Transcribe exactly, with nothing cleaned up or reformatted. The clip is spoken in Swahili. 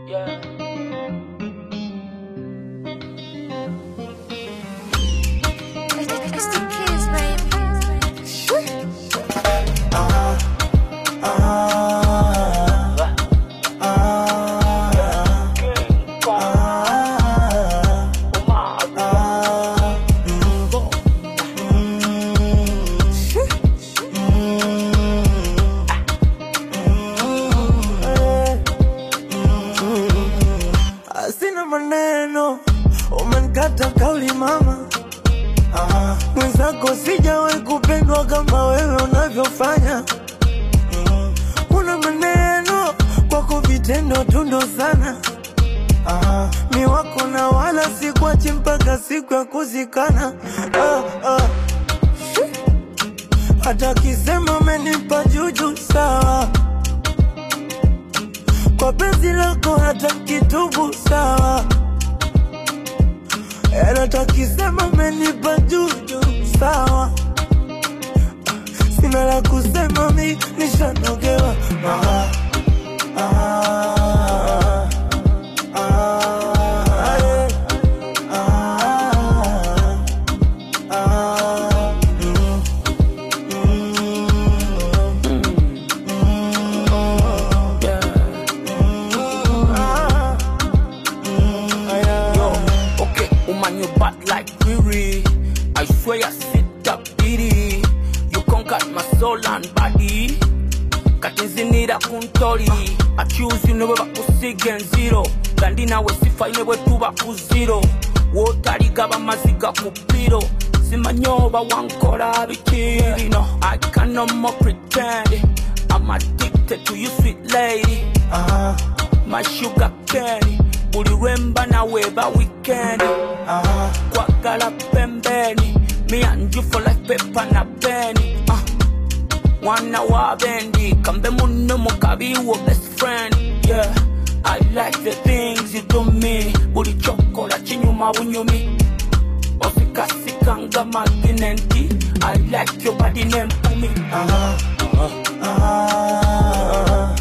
Yeah. It's the kids, baby. Ah, ah, ah, ah, sina maneno, umenikata kauli mama. Ah, mwenzako sijawahi kupendwa kama wewe unavyofanya. Mm, una maneno kwako vitendo tundo sana. Ah, mi wako na wala sikuachi mpaka siku ya kuzikana. Ah, ah. Hata kisema umenipa juju sawa, kwa penzi lako hata kitubu sawa. Hata kisema umenipa juju sawa, sina la kusema mi nishanogewa. Ah, ah, ah, ah, ah, ah, mm, mm, mm, Yeah. ah, mm, ah, Yo, okay, woman, you bad like Riri. I swear I sit up pity. You conquered my soul and body. Katinzinira kuntori. I choose you never kusigen zero. Gandina we sifa inewe tuba kuziro. Wotari gaba maziga kupiro. Simanyoba wankora bikiri. No, I can no more pretend. I'm addicted to you, sweet lady. ah, My sugar candy. Buri wemba na weba weekend. ah. Kwagala pembeni. Me and you for like pepper na penny. Uh. Wana wa bendi. Kambe muno mukabi wo best friend. Yeah, I like the things you do me. Buri chokola chinyuma unyumi. Osika sikanga maginenti. I like your body name for me. Ah, ah, ah,